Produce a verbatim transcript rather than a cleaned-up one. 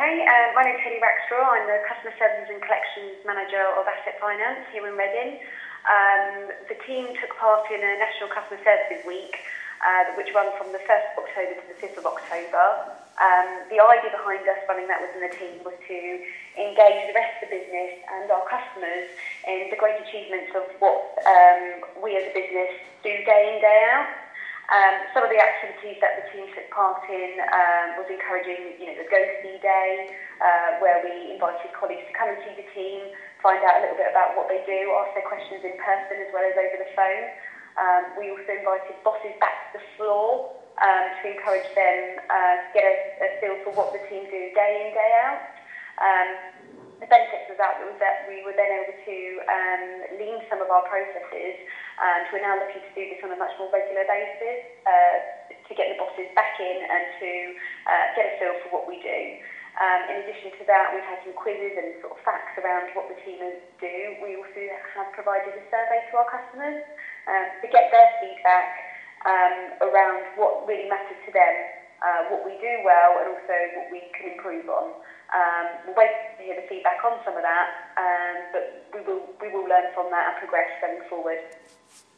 Okay, uh, my name's Haley Rackstraw. I'm the Customer Services and Collections Manager of Asset Finance here in Reading. Um, the team took part in a National Customer Services Week, uh, which runs from the first of October to the fifth of October. Um, the idea behind us running that within the team was to engage the rest of the business and our customers in the great achievements of what um, we as a business do day in, day out. Um, some of the activities that the team took part in um, was encouraging, you know, the Go See Day, uh, where we invited colleagues to come and see the team, find out a little bit about what they do, ask their questions in person as well as over the phone. Um, we also invited bosses back to the floor um, to encourage them uh, to get a, a feel for what the team do day in, day out. Um, The benefits of that was that we were then able to um, lean some of our processes, and we're now looking to do this on a much more regular basis uh, to get the bosses back in and to uh, get a feel for what we do. Um, in addition to that, we've had some quizzes and sort of facts around what the team do. We also have provided a survey to our customers um, to get their feedback um, around what really matters to them, uh, what we do well, and also what we can improve on. Um, we'll wait to hear the feedback on some of that, um, but we will we will learn from that and progress going forward.